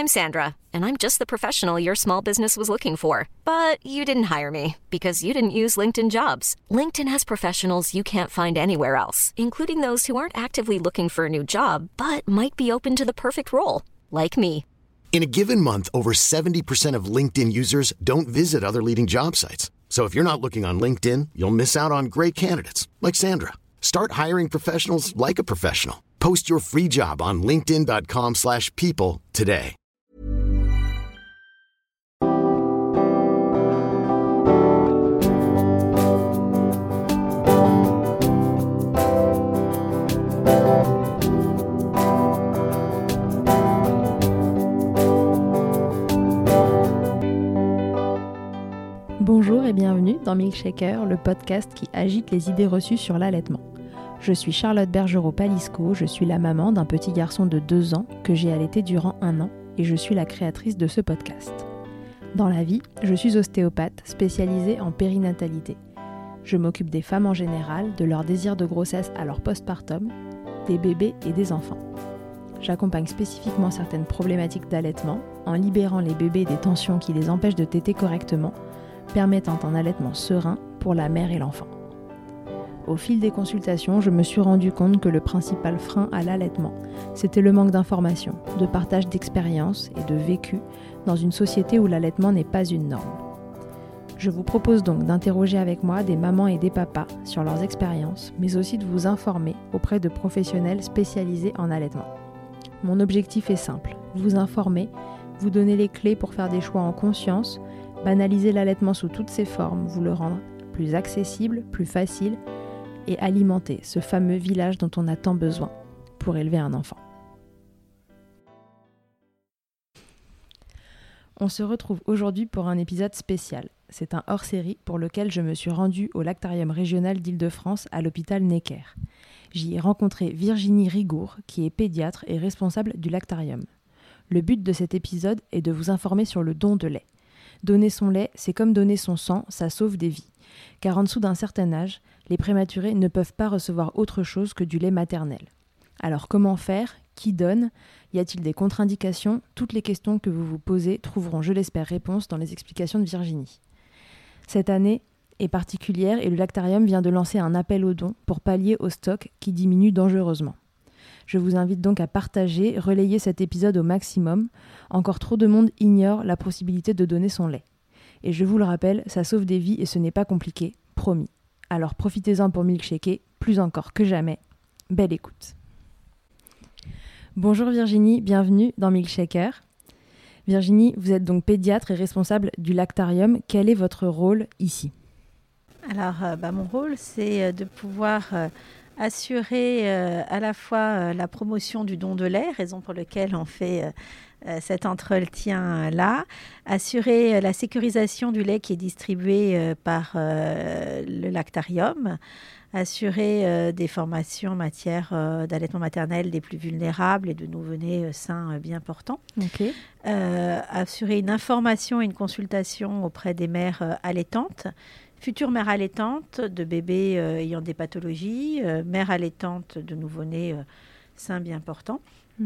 I'm Sandra, and I'm just the professional your small business was looking for. But you didn't hire me because you didn't use LinkedIn Jobs. LinkedIn has professionals you can't find anywhere else, including those who aren't actively looking for a new job, but might be open to the perfect role, like me. In a given month, over 70% of LinkedIn users don't visit other leading job sites. So if you're not looking on LinkedIn, you'll miss out on great candidates like Sandra. Start hiring professionals like a professional. Post your free job on linkedin.com/people today. Bonjour et bienvenue dans Milkshaker, le podcast qui agite les idées reçues sur l'allaitement. Je suis Charlotte Bergerot-Palisco, je suis la maman d'un petit garçon de 2 ans que j'ai allaité durant 1 an et je suis la créatrice de ce podcast. Dans la vie, je suis ostéopathe spécialisée en périnatalité. Je m'occupe des femmes en général, de leur désir de grossesse à leur postpartum, des bébés et des enfants. J'accompagne spécifiquement certaines problématiques d'allaitement en libérant les bébés des tensions qui les empêchent de téter correctement, permettant un allaitement serein pour la mère et l'enfant. Au fil des consultations, je me suis rendu compte que le principal frein à l'allaitement, c'était le manque d'informations, de partage d'expériences et de vécu dans une société où l'allaitement n'est pas une norme. Je vous propose donc d'interroger avec moi des mamans et des papas sur leurs expériences, mais aussi de vous informer auprès de professionnels spécialisés en allaitement. Mon objectif est simple, vous informer, vous donner les clés pour faire des choix en conscience, banaliser l'allaitement sous toutes ses formes, vous le rendre plus accessible, plus facile et alimenter ce fameux village dont on a tant besoin pour élever un enfant. On se retrouve aujourd'hui pour un épisode spécial. C'est un hors-série pour lequel je me suis rendue au Lactarium régional d'Île-de-France à l'hôpital Necker. J'y ai rencontré Virginie Rigour, qui est pédiatre et responsable du Lactarium. Le but de cet épisode est de vous informer sur le don de lait. Donner son lait, c'est comme donner son sang, ça sauve des vies. Car en dessous d'un certain âge, les prématurés ne peuvent pas recevoir autre chose que du lait maternel. Alors comment faire ? Qui donne ? Y a-t-il des contre-indications ? Toutes les questions que vous vous posez trouveront, je l'espère, réponse dans les explications de Virginie. Cette année est particulière et le Lactarium vient de lancer un appel aux dons pour pallier au stock qui diminue dangereusement. Je vous invite donc à partager, relayer cet épisode au maximum. Encore trop de monde ignore la possibilité de donner son lait. Et je vous le rappelle, ça sauve des vies et ce n'est pas compliqué, promis. Alors profitez-en pour milkshaker, plus encore que jamais. Belle écoute. Bonjour Virginie, bienvenue dans Milkshaker. Virginie, vous êtes donc pédiatre et responsable du Lactarium. Quel est votre rôle ici ? Alors, mon rôle, c'est de pouvoir assurer à la fois la promotion du don de lait, raison pour laquelle on fait cet entretien-là, assurer la sécurisation du lait qui est distribué par le Lactarium, assurer des formations en matière d'allaitement maternel des plus vulnérables et de nouveau-nés sains bien portants, assurer une information et une consultation auprès des mères allaitantes, futures mères allaitantes de bébés ayant des pathologies, mères allaitantes de nouveau-nés sains bien portants.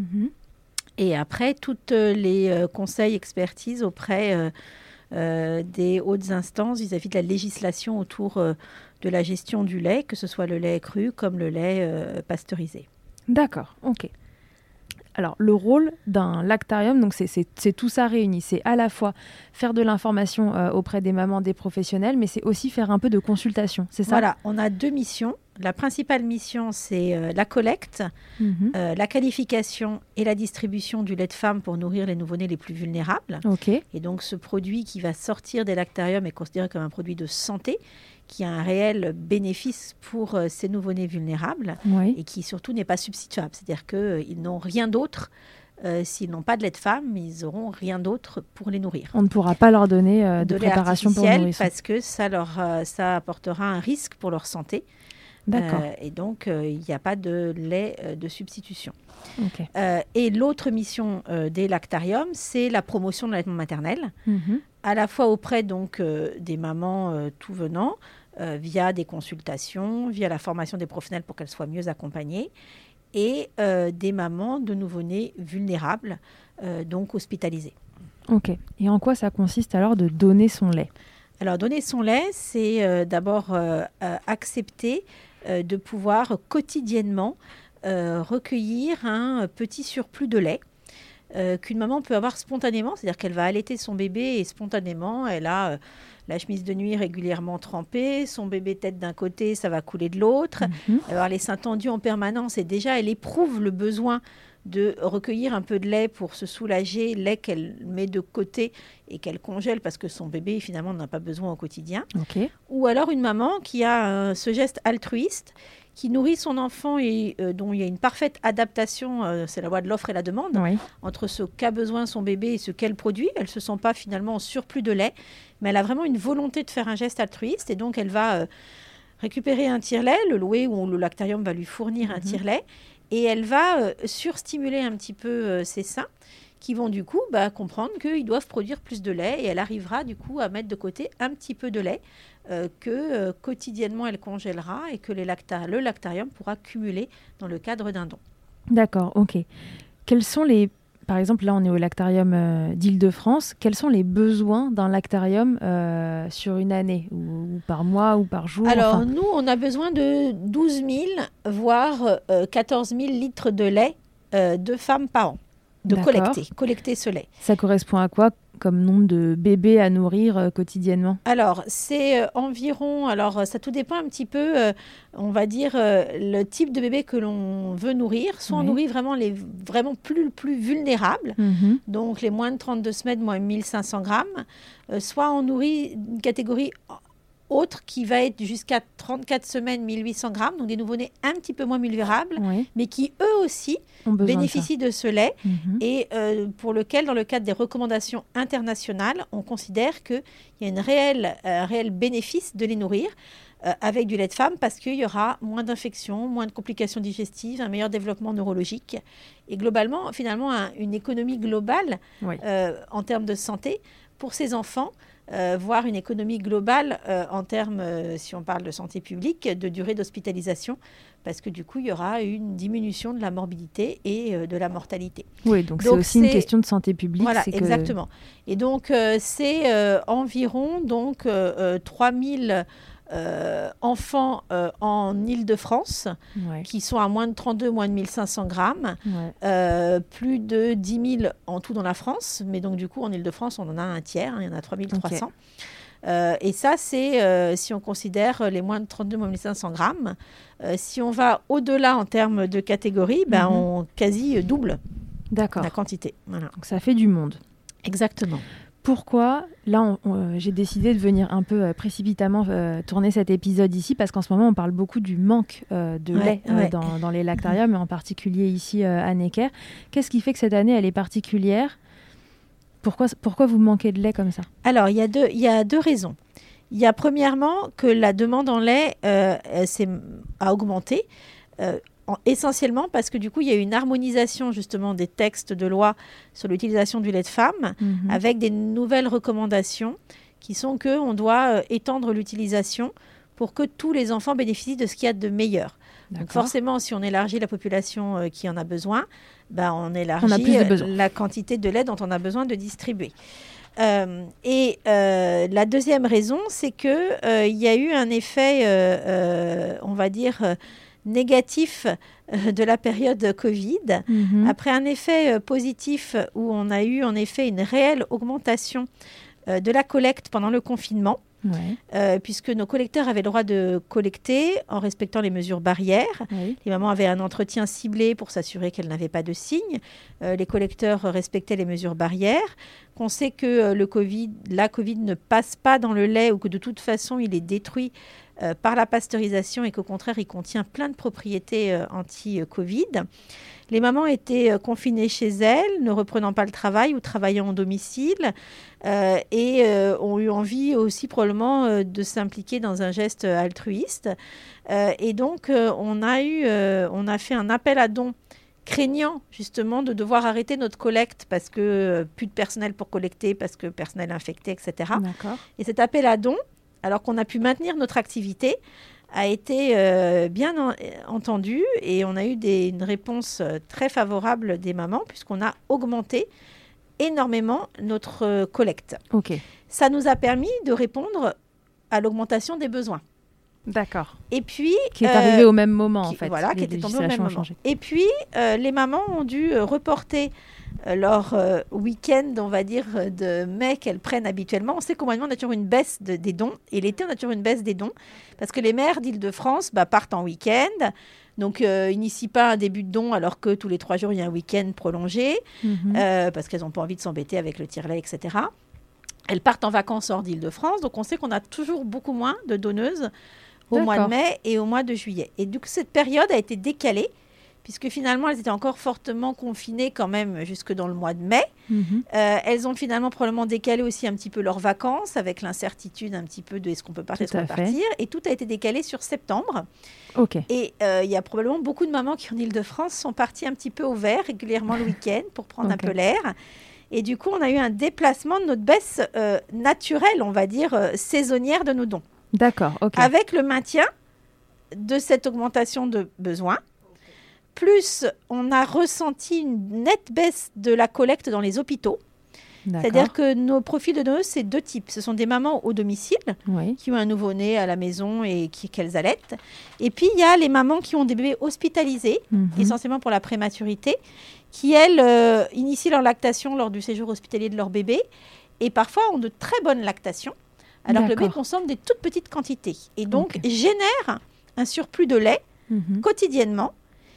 Et après, toutes les conseils, expertises auprès des hautes instances vis-à-vis de la législation autour de la gestion du lait, que ce soit le lait cru comme le lait pasteurisé. D'accord, ok. Alors, le rôle d'un lactarium, donc c'est tout ça réuni. C'est à la fois faire de l'information auprès des mamans, des professionnels, mais c'est aussi faire un peu de consultation, c'est ça ? Voilà, on a 2 missions. La principale mission, c'est la collecte, la qualification et la distribution du lait de femme pour nourrir les nouveau-nés les plus vulnérables. Et donc, ce produit qui va sortir des lactariums est considéré comme un produit de santé qui a un réel bénéfice pour ces nouveau-nés vulnérables et qui surtout n'est pas substituable. C'est-à-dire qu'ils n'ont rien d'autre. S'ils n'ont pas de lait de femme, ils n'auront rien d'autre pour les nourrir. On ne pourra pas leur donner de préparation pour le nourrisson. Parce que ça apportera un risque pour leur santé. D'accord. Et donc, il n'y a pas de lait de substitution. Et l'autre mission des lactariums, c'est la promotion de l'allaitement maternel, à la fois auprès donc, des mamans tout venant, via des consultations, via la formation des professionnels pour qu'elles soient mieux accompagnées, et des mamans de nouveau-nés vulnérables, donc hospitalisées. Ok. Et en quoi ça consiste alors de donner son lait ? Alors, donner son lait, c'est d'abord accepter de pouvoir quotidiennement recueillir un petit surplus de lait qu'une maman peut avoir spontanément, c'est-à-dire qu'elle va allaiter son bébé et spontanément, elle a la chemise de nuit régulièrement trempée, son bébé tête d'un côté, ça va couler de l'autre, elle va avoir les seins tendus en permanence et déjà elle éprouve le besoin de recueillir un peu de lait pour se soulager, lait qu'elle met de côté et qu'elle congèle parce que son bébé finalement n'en a pas besoin au quotidien. Ok. Ou alors une maman qui a ce geste altruiste, qui nourrit son enfant et dont il y a une parfaite adaptation, c'est la loi de l'offre et la demande, Oui. entre ce qu'a besoin son bébé et ce qu'elle produit. Elle ne se sent pas finalement en surplus de lait, mais elle a vraiment une volonté de faire un geste altruiste et donc elle va récupérer un tire-lait, le louer ou le lactarium va lui fournir un tire-lait et elle va surstimuler un petit peu ses seins qui vont du coup comprendre qu'ils doivent produire plus de lait et elle arrivera du coup à mettre de côté un petit peu de lait que quotidiennement elle congèlera et que le lactarium pourra cumuler dans le cadre d'un don. D'accord, ok. Quels sont les... Par exemple, là, on est au lactarium d'Île-de-France. Quels sont les besoins d'un lactarium sur une année ou par mois ou par jour? Alors, nous, on a besoin de 12 000, voire 14 000 litres de lait de femmes par an, de collecter ce lait. Ça correspond à quoi comme nombre de bébés à nourrir quotidiennement? Alors, c'est environ... Alors, ça tout dépend un petit peu, on va dire, le type de bébé que l'on veut nourrir. Soit on nourrit vraiment les plus vulnérables, donc les moins de 32 semaines, moins 1500 grammes. Soit on nourrit une catégorie autre qui va être jusqu'à 34 semaines, 1800 grammes, donc des nouveau-nés un petit peu moins vulnérables, mais qui eux aussi bénéficient de ce lait et pour lequel, dans le cadre des recommandations internationales, on considère qu'il y a un réel bénéfice de les nourrir avec du lait de femme parce qu'il y aura moins d'infections, moins de complications digestives, un meilleur développement neurologique et globalement, finalement, une économie globale en termes de santé pour ces enfants. Voire une économie globale en termes, si on parle de santé publique, de durée d'hospitalisation, parce que du coup, il y aura une diminution de la morbidité et de la mortalité. Oui, donc c'est aussi une question de santé publique. Voilà, exactement. Et donc, c'est environ 3000 enfants en Île-de-France qui sont à moins de 32, moins de 1500 grammes, plus de 10 000 en tout dans la France, mais donc du coup en Île-de-France on en a un tiers, il y en a 3300. Et ça c'est si on considère les moins de 32, moins de 1500 grammes. Si on va au-delà en termes de catégorie, on quasi double la quantité. Voilà. Donc ça fait du monde. Exactement. Pourquoi, là, j'ai décidé de venir un peu précipitamment tourner cet épisode ici, parce qu'en ce moment, on parle beaucoup du manque de lait dans les lactariums, et en particulier ici à Necker. Qu'est-ce qui fait que cette année, elle est particulière ? Pourquoi vous manquez de lait comme ça ? Alors, il y a deux raisons. Il y a premièrement que la demande en lait a augmenté, essentiellement parce que du coup il y a eu une harmonisation justement des textes de loi sur l'utilisation du lait de femme avec des nouvelles recommandations qui sont qu'on doit étendre l'utilisation pour que tous les enfants bénéficient de ce qu'il y a de meilleur. Donc forcément, si on élargit la population qui en a besoin, on élargit la quantité de lait dont on a besoin de distribuer. Et la deuxième raison, c'est que il y a eu un effet, on va dire, négatif de la période Covid, après un effet positif où on a eu en effet une réelle augmentation de la collecte pendant le confinement, puisque nos collecteurs avaient le droit de collecter en respectant les mesures barrières. Les mamans avaient un entretien ciblé pour s'assurer qu'elles n'avaient pas de signes. Les collecteurs respectaient les mesures barrières. Qu'on sait que la Covid ne passe pas dans le lait ou que de toute façon il est détruit par la pasteurisation et qu'au contraire il contient plein de propriétés anti-Covid. Les mamans étaient confinées chez elles, ne reprenant pas le travail ou travaillant au domicile et ont eu envie aussi probablement de s'impliquer dans un geste altruiste. Et donc on a fait un appel à dons craignant justement de devoir arrêter notre collecte parce que plus de personnel pour collecter, parce que personnel infecté, etc. Et cet appel à dons, alors qu'on a pu maintenir notre activité, a été bien entendu et on a eu une réponse très favorable des mamans puisqu'on a augmenté énormément notre collecte. Ok. Ça nous a permis de répondre à l'augmentation des besoins. D'accord. Et puis, qui est arrivé au même moment, en fait. Voilà, qui était tombé au même moment. Et puis, les mamans ont dû reporter leur week-end, on va dire, de mai qu'elles prennent habituellement. On sait qu'au mois de mai, on a toujours une baisse des dons. Et l'été, on a toujours une baisse des dons. Parce que les mères d'Île-de-France partent en week-end. Donc, n'initient pas un début de don alors que tous les 3 jours, il y a un week-end prolongé. Parce qu'elles n'ont pas envie de s'embêter avec le tire-lait, etc. Elles partent en vacances hors d'Île-de-France. Donc, on sait qu'on a toujours beaucoup moins de donneuses au mois de mai et au mois de juillet. Et du coup, cette période a été décalée puisque finalement, elles étaient encore fortement confinées quand même jusque dans le mois de mai. Elles ont finalement probablement décalé aussi un petit peu leurs vacances avec l'incertitude un petit peu de est-ce qu'on peut partir, est-ce qu'on peut partir. Et tout a été décalé sur septembre. Okay. Et il y a probablement beaucoup de mamans qui en Île-de-France sont parties un petit peu au vert régulièrement le week-end pour prendre un peu l'air. Et du coup, on a eu un déplacement de notre baisse naturelle, on va dire, saisonnière de nos dons. D'accord, ok. Avec le maintien de cette augmentation de besoins, plus on a ressenti une nette baisse de la collecte dans les hôpitaux. C'est-à-dire que nos profils de donneuses, c'est 2 types. Ce sont des mamans au domicile qui ont un nouveau-né à la maison et qu'elles allaitent. Et puis, il y a les mamans qui ont des bébés hospitalisés, essentiellement pour la prématurité, qui, elles, initient leur lactation lors du séjour hospitalier de leur bébé et parfois ont de très bonnes lactations, alors que le bébé consomme des toutes petites quantités. Et donc, génère un surplus de lait quotidiennement,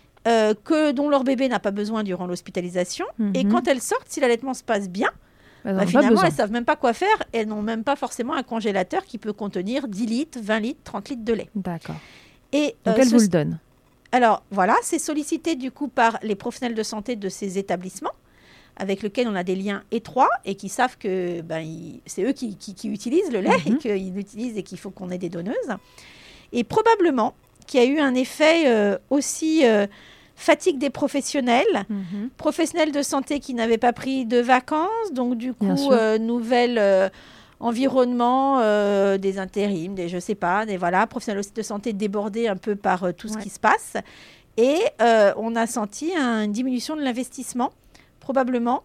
dont leur bébé n'a pas besoin durant l'hospitalisation. Et quand elles sortent, si l'allaitement se passe bien, finalement, elles ne savent même pas quoi faire. Elles n'ont même pas forcément un congélateur qui peut contenir 10 litres, 20 litres, 30 litres de lait. D'accord. Et, donc, elles vous le donnent. Alors, voilà, c'est sollicité du coup par les professionnels de santé de ces établissements avec lesquels on a des liens étroits et qui savent que c'est eux qui utilisent le lait et qu'ils l'utilisent et qu'il faut qu'on ait des donneuses. Et probablement qu'il y a eu un effet aussi fatigue des professionnels, professionnels de santé qui n'avaient pas pris de vacances, donc du coup, nouvel environnement, des intérims, je sais pas, professionnels aussi de santé débordés un peu par tout ce qui se passe. Et on a senti une diminution de l'investissement, probablement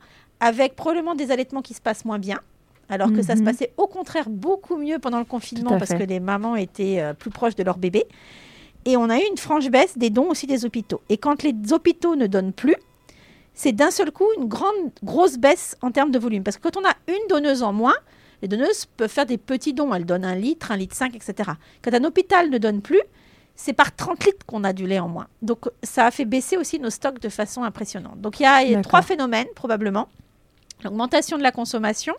des allaitements qui se passent moins bien, alors que ça se passait au contraire beaucoup mieux pendant le confinement parce que les mamans étaient plus proches de leur bébé. Et on a eu une franche baisse des dons aussi des hôpitaux. Et quand les hôpitaux ne donnent plus, c'est d'un seul coup une grosse baisse en termes de volume. Parce que quand on a une donneuse en moins, les donneuses peuvent faire des petits dons. Elles donnent 1 litre, 1,5 litre, etc. Quand un hôpital ne donne plus, c'est par 30 litres qu'on a du lait en moins. Donc, ça a fait baisser aussi nos stocks de façon impressionnante. Donc, il y a 3 phénomènes, probablement. L'augmentation de la consommation,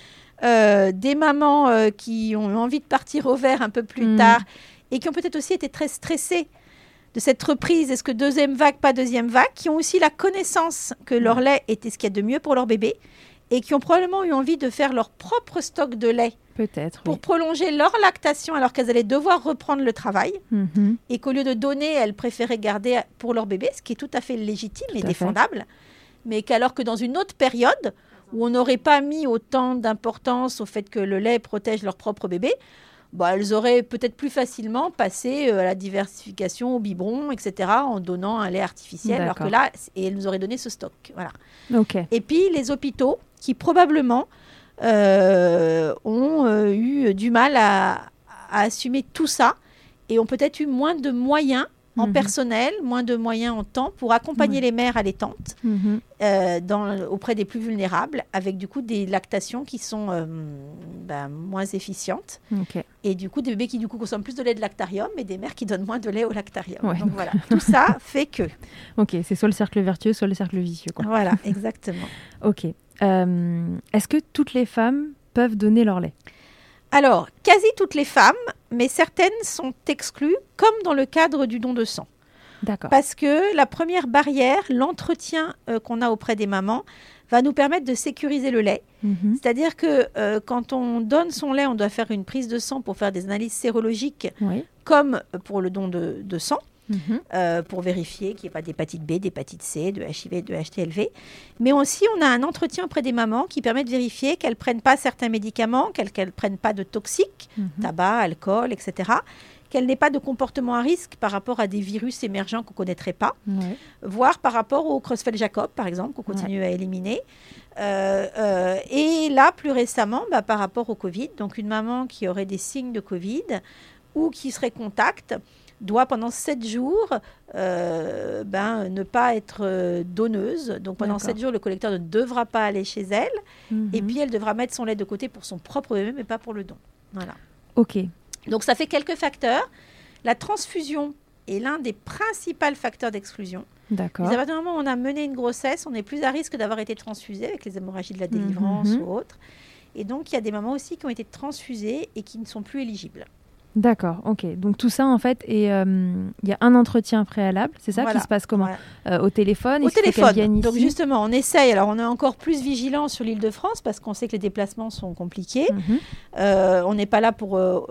des mamans qui ont eu envie de partir au vert un peu plus tard et qui ont peut-être aussi été très stressées de cette reprise. Est-ce que deuxième vague, pas deuxième vague, qui ont aussi la connaissance que leur lait était ce qu'il y a de mieux pour leur bébé et qui ont probablement eu envie de faire leur propre stock de lait pour prolonger leur lactation alors qu'elles allaient devoir reprendre le travail et qu'au lieu de donner, elles préféraient garder pour leur bébé, ce qui est tout à fait légitime et défendable, mais qu'alors que dans une autre période où on n'aurait pas mis autant d'importance au fait que le lait protège leur propre bébé, elles auraient peut-être plus facilement passé à la diversification au biberon, etc., en donnant un lait artificiel, alors que là, elles nous auraient donné ce stock. Voilà. Et puis, les hôpitaux qui probablement ont eu du mal à assumer tout ça et ont peut-être eu moins de moyens en personnel, moins de moyens en temps pour accompagner les mères allaitantes auprès des plus vulnérables, avec du coup des lactations qui sont moins efficientes. Et du coup, des bébés qui du coup consomment plus de lait de lactarium et des mères qui donnent moins de lait au lactarium. Donc voilà, tout ça fait que... c'est soit le cercle vertueux, soit le cercle vicieux. Voilà, exactement. Est-ce que toutes les femmes peuvent donner leur lait ? Alors, quasi toutes les femmes, mais certaines sont exclues, comme dans le cadre du don de sang. D'accord. Parce que la première barrière, l'entretien qu'on a auprès des mamans, va nous permettre de sécuriser le lait. C'est-à-dire que quand on donne son lait, on doit faire une prise de sang pour faire des analyses sérologiques, comme pour le don de sang. Pour vérifier qu'il n'y ait pas d'hépatite B, d'hépatite C, de HIV, de HTLV. Mais aussi, on a un entretien auprès des mamans qui permet de vérifier qu'elles ne prennent pas certains médicaments, qu'elles ne prennent pas de toxiques, tabac, alcool, etc. qu'elle n'ait pas de comportement à risque par rapport à des virus émergents qu'on ne connaîtrait pas, voire par rapport au Creutzfeldt-Jakob, par exemple, qu'on continue à éliminer. Et là, plus récemment, par rapport au Covid, donc une maman qui aurait des signes de Covid ou qui serait contact doit pendant 7 jours ne pas être donneuse. Donc pendant 7 jours, le collecteur ne devra pas aller chez elle. Et puis elle devra mettre son lait de côté pour son propre bébé, mais pas pour le don. Voilà. Ok. Donc ça fait quelques facteurs. La transfusion est l'un des principaux facteurs d'exclusion. D'accord. Mais à partir du moment où on a mené une grossesse, on est plus à risque d'avoir été transfusé avec les hémorragies de la délivrance ou autres. Et donc, il y a des mamans aussi qui ont été transfusées et qui ne sont plus éligibles. D'accord, ok. Donc tout ça, en fait, il y a un entretien préalable, c'est ça qui se passe comment au téléphone? Au téléphone. Donc justement, on essaye. Alors, on est encore plus vigilant sur l'Île-de-France parce qu'on sait que les déplacements sont compliqués. On n'est pas là pour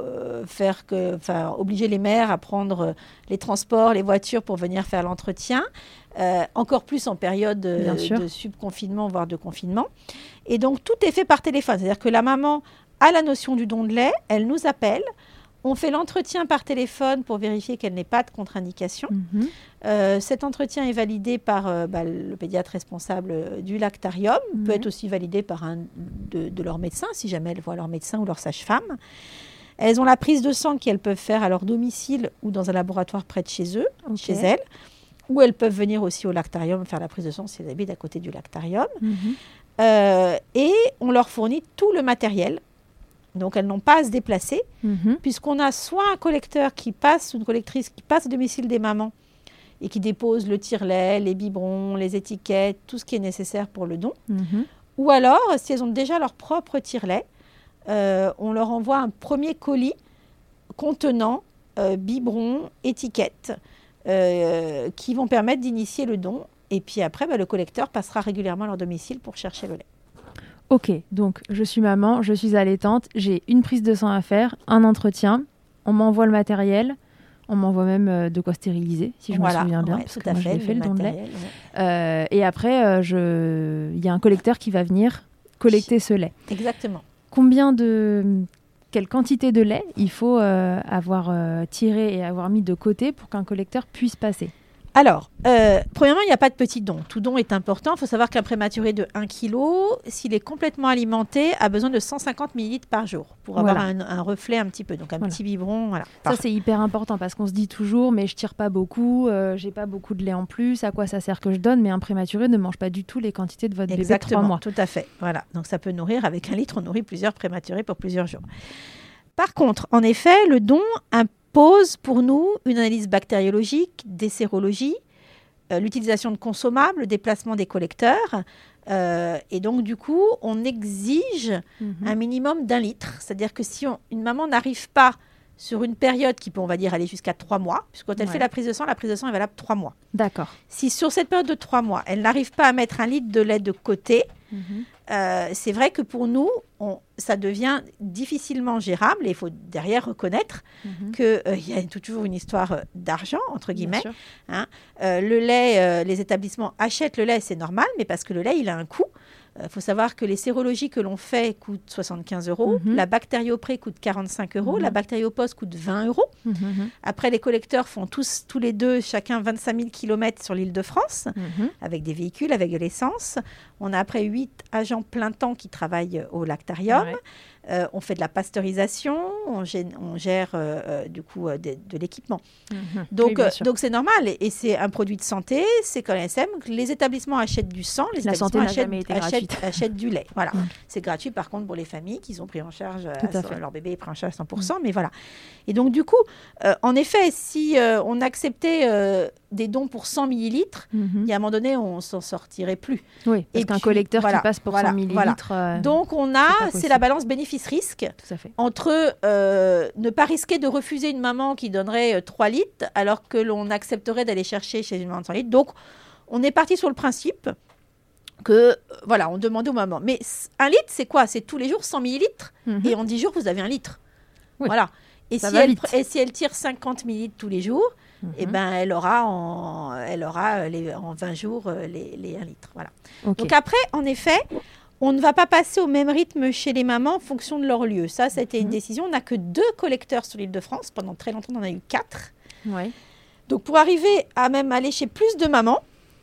obliger les mères à prendre les transports, les voitures pour venir faire l'entretien. Encore plus en période de subconfinement, voire de confinement. Et donc, tout est fait par téléphone. C'est-à-dire que la maman a la notion du don de lait, elle nous appelle. On fait l'entretien par téléphone pour vérifier qu'elle n'ait pas de contre-indication. Cet entretien est validé par le pédiatre responsable du lactarium. Il peut être aussi validé par un de leurs médecins, si jamais elles voient leur médecin ou leur sage-femme. Elles ont la prise de sang qu'elles peuvent faire à leur domicile ou dans un laboratoire près de chez eux, chez elles. Ou elles peuvent venir aussi au lactarium faire la prise de sang si elles habitent à côté du lactarium. Et on leur fournit tout le matériel. Donc, elles n'ont pas à se déplacer, puisqu'on a soit un collecteur une collectrice qui passe au domicile des mamans et qui dépose le tire-lait, les biberons, les étiquettes, tout ce qui est nécessaire pour le don. Ou alors, si elles ont déjà leur propre tire-lait, on leur envoie un premier colis contenant biberons, étiquettes, qui vont permettre d'initier le don. Et puis après, le collecteur passera régulièrement à leur domicile pour chercher le lait. Ok, donc je suis maman, je suis allaitante, j'ai une prise de sang à faire, un entretien, on m'envoie le matériel, on m'envoie même de quoi stériliser, si je me souviens bien, parce que moi je l'ai fait, le don de lait. Et après, il y a un collecteur qui va venir collecter ce lait. Exactement. Quelle quantité de lait il faut avoir tiré et avoir mis de côté pour qu'un collecteur puisse passer? Alors, premièrement, il n'y a pas de petit don. Tout don est important. Il faut savoir qu'un prématuré de 1 kg, s'il est complètement alimenté, a besoin de 150 ml par jour pour avoir un reflet un petit peu. Donc, un petit biberon. Voilà. Ça, c'est hyper important parce qu'on se dit toujours, mais je tire pas beaucoup, j'ai pas beaucoup de lait en plus, à quoi ça sert que je donne? Mais un prématuré ne mange pas du tout les quantités de votre bébé de 3 mois. Tout à fait. Voilà. Donc, ça peut nourrir, avec 1 litre, on nourrit plusieurs prématurés pour plusieurs jours. Par contre, en effet, le don pose pour nous une analyse bactériologique, des sérologies, l'utilisation de consommables, le déplacement des collecteurs. Et donc, du coup, on exige un minimum d'1 litre. C'est-à-dire que si une maman n'arrive pas sur une période qui peut, on va dire, aller jusqu'à 3 mois, puisque quand elle fait la prise de sang est valable 3 mois. D'accord. Si sur cette période de 3 mois, elle n'arrive pas à mettre 1 litre de lait de côté, c'est vrai que pour nous, ça devient difficilement gérable et il faut derrière reconnaître qu'il y a toujours une histoire d'argent, entre guillemets. Le lait, les établissements achètent le lait, c'est normal, mais parce que le lait, il a un coût. Il faut savoir que les sérologies que l'on fait coûtent 75 €, la bactériopré coûte 45 €, la bactériopost coûte 20 €. Après, les collecteurs font tous les deux, chacun 25 000 km sur l'Île-de-France, avec des véhicules, avec de l'essence. On a après 8 agents plein temps qui travaillent au lactarium. On fait de la pasteurisation, on gère du coup de l'équipement. Donc c'est normal et c'est un produit de santé, c'est comme l'ASM. Les établissements achètent du sang, les établissements achètent du lait. Voilà. C'est gratuit par contre pour les familles qui ont pris en charge, leur bébé est pris en charge à 100%, mais voilà. Et donc du coup, en effet, si on acceptait des dons pour 100 millilitres, il y a un moment donné, on s'en sortirait plus. Oui, parce qu'un collecteur qui passe pour 100 millilitres... Donc c'est la balance bénéfice-risque entre ne pas risquer de refuser une maman qui donnerait 3 litres alors que l'on accepterait d'aller chercher chez une maman de 100 litres. Donc, on est parti sur le principe que, on demandait aux mamans. Mais 1 litre, c'est quoi? C'est tous les jours 100 millilitres et en 10 jours, vous avez 1 litre. Oui. Voilà. Et si elle tire 50 millilitres tous les jours, elle aura en 20 jours les 1 litre. Voilà. Okay. Donc après, en effet, On ne va pas passer au même rythme chez les mamans en fonction de leur lieu. Ça a été une décision. On n'a que 2 collecteurs sur l'Île-de-France. Pendant très longtemps, on en a eu 4. Ouais. Donc, pour arriver à même aller chez plus de mamans,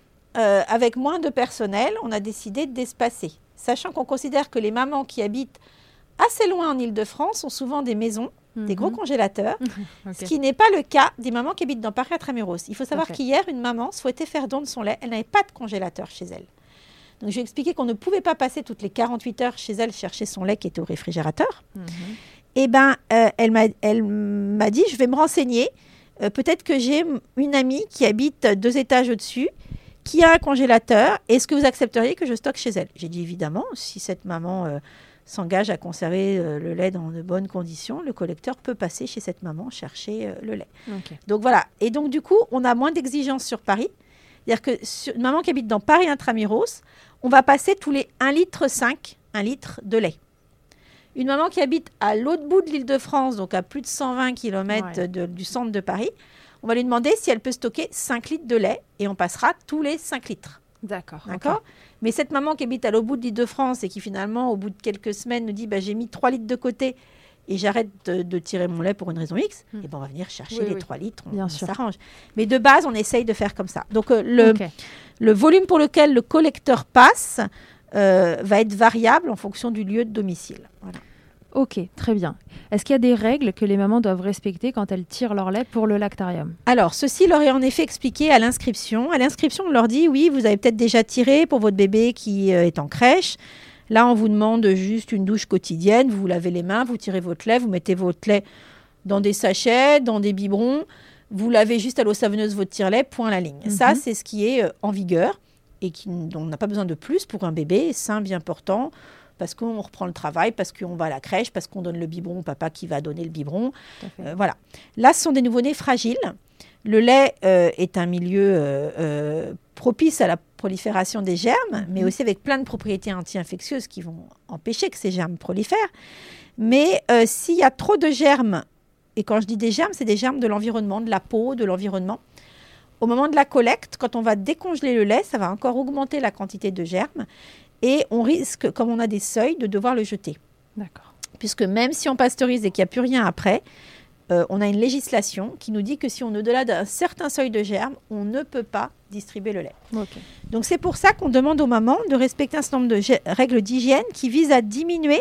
avec moins de personnel, on a décidé d'espacer. Sachant qu'on considère que les mamans qui habitent assez loin en Île-de-France ont souvent des maisons, des gros congélateurs, ce qui n'est pas le cas des mamans qui habitent dans Paris Intramuros. Il faut savoir qu'hier, une maman souhaitait faire don de son lait. Elle n'avait pas de congélateur chez elle. Donc, je lui ai expliqué qu'on ne pouvait pas passer toutes les 48 heures chez elle chercher son lait qui était au réfrigérateur. Et elle m'a dit, je vais me renseigner. Peut-être que j'ai une amie qui habite 2 étages au-dessus, qui a un congélateur. Est-ce que vous accepteriez que je stocke chez elle? J'ai dit évidemment, si cette maman s'engage à conserver le lait dans de bonnes conditions, le collecteur peut passer chez cette maman chercher le lait. Donc voilà. Et donc du coup, on a moins d'exigences sur Paris. C'est-à-dire que une maman qui habite dans Paris Intramuros, on va passer tous les 1,5 litre, 1 litre de lait. Une maman qui habite à l'autre bout de l'Île-de-France, donc à plus de 120 km du centre de Paris, on va lui demander si elle peut stocker 5 litres de lait et on passera tous les 5 litres. D'accord. Mais cette maman qui habite à l'autre bout de l'Île-de-France et qui finalement, au bout de quelques semaines, nous dit j'ai mis 3 litres de côté et j'arrête de tirer mon lait pour une raison X, et on va venir chercher les 3 litres, on s'arrange. Mais de base, on essaye de faire comme ça. Donc, le volume pour lequel le collecteur passe va être variable en fonction du lieu de domicile. Voilà. Ok, très bien. Est-ce qu'il y a des règles que les mamans doivent respecter quand elles tirent leur lait pour le lactarium? Alors, ceci leur est en effet expliqué à l'inscription. À l'inscription, on leur dit, oui, vous avez peut-être déjà tiré pour votre bébé qui est en crèche. Là, on vous demande juste une douche quotidienne. Vous vous lavez les mains, vous tirez votre lait, vous mettez votre lait dans des sachets, dans des biberons. Vous lavez juste à l'eau savonneuse votre tire-lait, point à la ligne. Ça, c'est ce qui est en vigueur et dont on n'a pas besoin de plus pour un bébé sain, bien portant, parce qu'on reprend le travail, parce qu'on va à la crèche, parce qu'on donne le biberon au papa qui va donner le biberon. Voilà. Là, ce sont des nouveau-nés fragiles. Le lait est un milieu propice à la prolifération des germes, mais aussi avec plein de propriétés anti-infectieuses qui vont empêcher que ces germes prolifèrent. Mais s'il y a trop de germes, et quand je dis des germes, c'est des germes de l'environnement, de la peau, de l'environnement. Au moment de la collecte, quand on va décongeler le lait, ça va encore augmenter la quantité de germes. Et on risque, comme on a des seuils, de devoir le jeter. D'accord. Puisque même si on pasteurise et qu'il n'y a plus rien après, on a une législation qui nous dit que si on est au-delà d'un certain seuil de germes, on ne peut pas distribuer le lait. Donc c'est pour ça qu'on demande aux mamans de respecter un certain nombre de règles d'hygiène qui visent à diminuer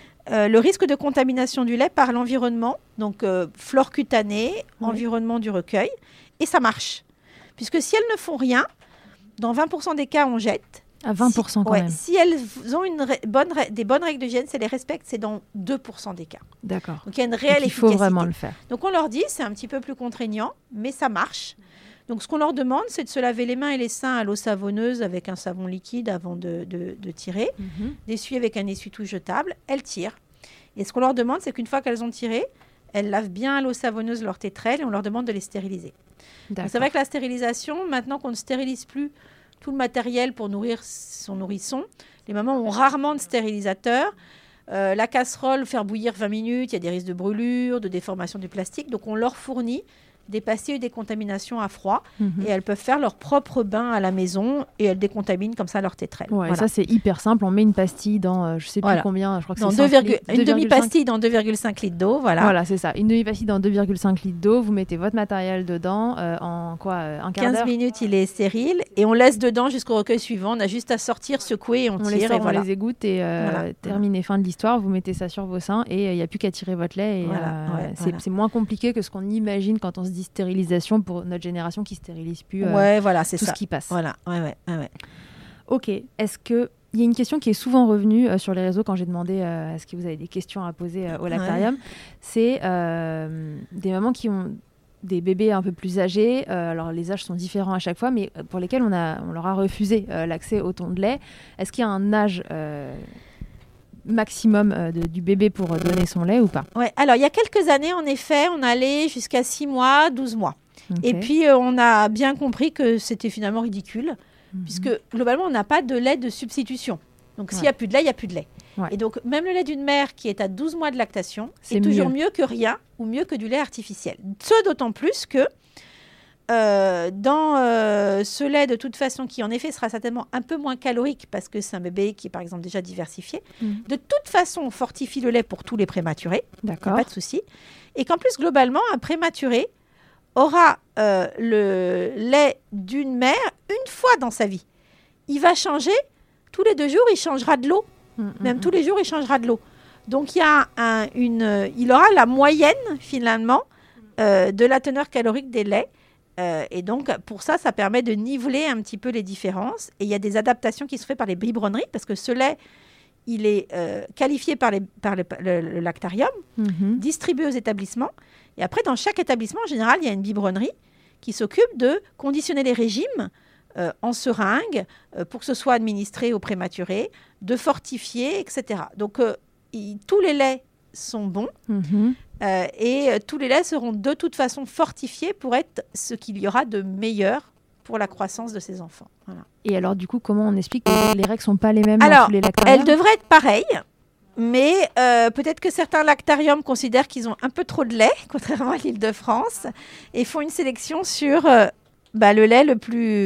le risque de contamination du lait par l'environnement, donc flore cutanée, environnement du recueil, et ça marche. Puisque si elles ne font rien, dans 20% des cas, on jette. À 20% quand même. Si elles ont des bonnes règles d'hygiène, c'est les respectent, c'est dans 2% des cas. D'accord. Donc il y a une réelle efficacité. Il faut vraiment le faire. Donc on leur dit, c'est un petit peu plus contraignant, mais ça marche. Donc ce qu'on leur demande, c'est de se laver les mains et les seins à l'eau savonneuse avec un savon liquide avant de tirer, d'essuyer avec un essuie-tout jetable. Elles tirent. Et ce qu'on leur demande, c'est qu'une fois qu'elles ont tiré, elles lavent bien à l'eau savonneuse leurs tétrelles et on leur demande de les stériliser. Donc c'est vrai que la stérilisation, maintenant qu'on ne stérilise plus tout le matériel pour nourrir son nourrisson, les mamans ont rarement de stérilisateur. La casserole, faire bouillir 20 minutes, il y a des risques de brûlure, de déformation du plastique. Donc on leur fournit des pastilles et des contaminations à froid et elles peuvent faire leur propre bain à la maison et elles décontaminent comme ça leur tétrelle. Ouais, ça c'est hyper simple, on met une pastille dans je sais plus combien, je crois que c'est une demi-pastille dans 2,5 litres d'eau, voilà c'est ça, une demi-pastille dans 2,5 litres d'eau, vous mettez votre matériel dedans en un quart d'heure. 15 minutes, il est stérile et on laisse dedans jusqu'au recueil suivant, on a juste à sortir, secouer et on tire. Les sort, et voilà. On les égoutte et terminé, fin de l'histoire, vous mettez ça sur vos seins et il n'y a plus qu'à tirer votre lait et c'est moins compliqué que ce qu'on imagine quand on se dit stérilisation pour notre génération qui stérilise plus c'est tout ça. Ce qui passe. Voilà, Ok, est-ce que il y a une question qui est souvent revenue sur les réseaux quand j'ai demandé est-ce que vous avez des questions à poser au lactarium, c'est des mamans qui ont des bébés un peu plus âgés, alors les âges sont différents à chaque fois, mais pour lesquels on leur a refusé l'accès au ton de lait. Est-ce qu'il y a un âge maximum du bébé pour donner son lait ou pas? Ouais, alors il y a quelques années, en effet, on allait jusqu'à 6 mois, 12 mois. Okay. Et puis, on a bien compris que c'était finalement ridicule, puisque globalement, on n'a pas de lait de substitution. Donc, s'il n'y a plus de lait, il n'y a plus de lait. Ouais. Et donc, même le lait d'une mère qui est à 12 mois de lactation est toujours mieux que rien ou mieux que du lait artificiel. Ce d'autant plus que dans ce lait, de toute façon, qui en effet sera certainement un peu moins calorique parce que c'est un bébé qui est par exemple déjà diversifié, de toute façon, on fortifie le lait pour tous les prématurés. D'accord. Pas de souci. Et qu'en plus, globalement, un prématuré aura le lait d'une mère une fois dans sa vie. Il va changer tous les 2 jours, il changera de l'eau. Même tous les jours, il changera de l'eau. Donc, il aura la moyenne, finalement, de la teneur calorique des laits. Et donc, pour ça, ça permet de niveler un petit peu les différences. Et il y a des adaptations qui se font par les biberonneries, parce que ce lait, il est qualifié par le lactarium, distribué aux établissements. Et après, dans chaque établissement, en général, il y a une biberonnerie qui s'occupe de conditionner les régimes en seringue pour que ce soit administré aux prématurés, de fortifier, etc. Donc, tous les laits sont bons et tous les laits seront de toute façon fortifiés pour être ce qu'il y aura de meilleur pour la croissance de ces enfants. Voilà. Et alors, du coup, comment on explique que les règles ne sont pas les mêmes dans tous les lactariums ? Elles devraient être pareilles. Mais peut-être que certains lactariums considèrent qu'ils ont un peu trop de lait, contrairement à l'Île-de-France, et font une sélection sur le lait le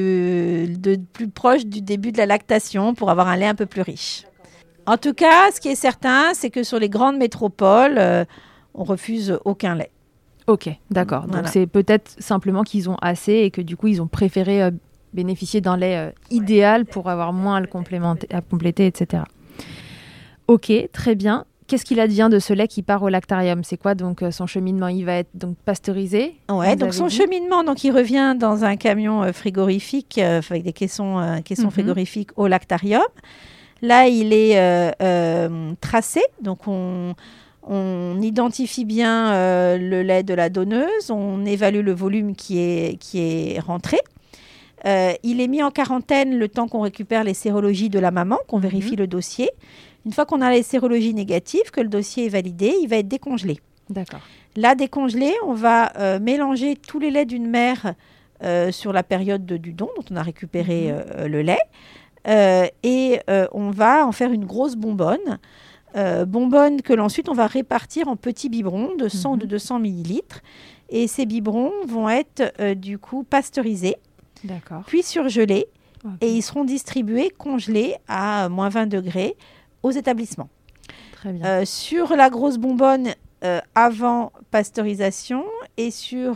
plus proche du début de la lactation pour avoir un lait un peu plus riche. En tout cas, ce qui est certain, c'est que sur les grandes métropoles, on refuse aucun lait. Ok, d'accord. Voilà. Donc c'est peut-être simplement qu'ils ont assez et que du coup, ils ont préféré bénéficier d'un lait idéal pour avoir moins à compléter, etc. Ok, très bien. Qu'est-ce qu'il advient de ce lait qui part au lactarium ? C'est quoi donc son cheminement ? Il va être donc pasteurisé ? Ouais, donc son cheminement, donc il revient dans un camion frigorifique avec des caissons frigorifiques au lactarium. Là, il est tracé, donc on identifie bien le lait de la donneuse, on évalue le volume qui est rentré. Il est mis en quarantaine le temps qu'on récupère les sérologies de la maman, qu'on vérifie le dossier. Une fois qu'on a les sérologies négatives, que le dossier est validé, il va être décongelé. D'accord. Là, décongelé, on va mélanger tous les laits d'une mère sur la période du don, dont on a récupéré le lait. Et on va en faire une grosse bonbonne. Bonbonne que ensuite on va répartir en petits biberons de 100 ou de 200 millilitres. Et ces biberons vont être du coup pasteurisés, puis surgelés. Okay. Et ils seront distribués, congelés à moins 20 degrés aux établissements. Très bien. Sur la grosse bonbonne avant pasteurisation et sur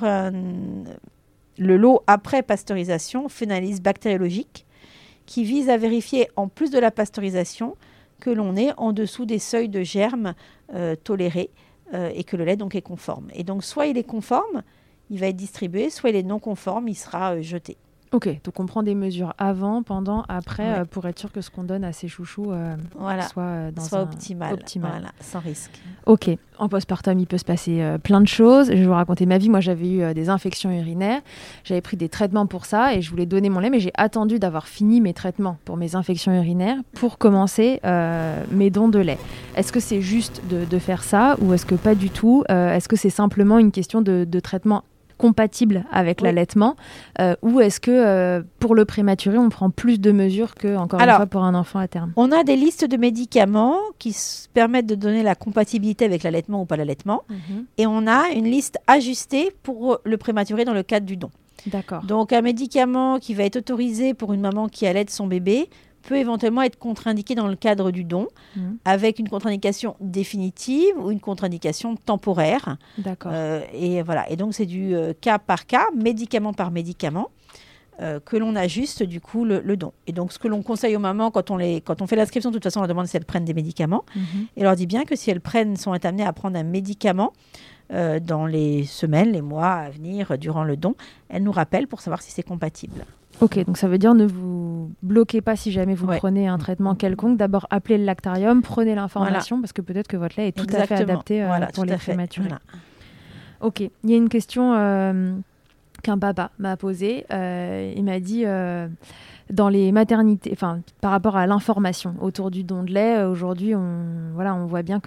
le lot après pasteurisation, on fait une analyse bactériologique qui vise à vérifier, en plus de la pasteurisation, que l'on est en dessous des seuils de germes tolérés et que le lait donc est conforme. Et donc, soit il est conforme, il va être distribué, soit il est non conforme, il sera jeté. Ok, donc on prend des mesures avant, pendant, après, pour être sûr que ce qu'on donne à ces chouchous soit optimal. Voilà, sans risque. Ok, en postpartum, il peut se passer plein de choses. Je vais vous raconter ma vie. Moi, j'avais eu des infections urinaires. J'avais pris des traitements pour ça et je voulais donner mon lait, mais j'ai attendu d'avoir fini mes traitements pour mes infections urinaires pour commencer mes dons de lait. Est-ce que c'est juste de faire ça ou est-ce que pas du tout ? Est-ce que c'est simplement une question de traitement compatible avec l'allaitement ou est-ce que pour le prématuré on prend plus de mesures que encore une fois pour un enfant à terme ? On a des listes de médicaments qui permettent de donner la compatibilité avec l'allaitement ou pas l'allaitement et on a une liste ajustée pour le prématuré dans le cadre du don. D'accord. Donc un médicament qui va être autorisé pour une maman qui allaite son bébé peut éventuellement être contre-indiqué dans le cadre du don avec une contre-indication définitive ou une contre-indication temporaire. D'accord. Et voilà. Et donc, c'est du cas par cas, médicament par médicament, que l'on ajuste du coup le don. Et donc, ce que l'on conseille aux mamans quand on fait l'inscription, de toute façon, on leur demande si elles prennent des médicaments. Et on leur dit bien que si elles sont amenées à prendre un médicament dans les semaines, les mois à venir, durant le don, elles nous rappellent pour savoir si c'est compatible. Ok, donc ça veut dire ne vous bloquez pas si jamais vous prenez un traitement quelconque. D'abord, appelez le lactarium, prenez l'information parce que peut-être que votre lait est tout à fait adapté pour les prématurés. Voilà. Ok, il y a une question qu'un papa m'a posée. Il m'a dit dans les maternités, par rapport à l'information autour du don de lait, aujourd'hui, on voit bien que c'est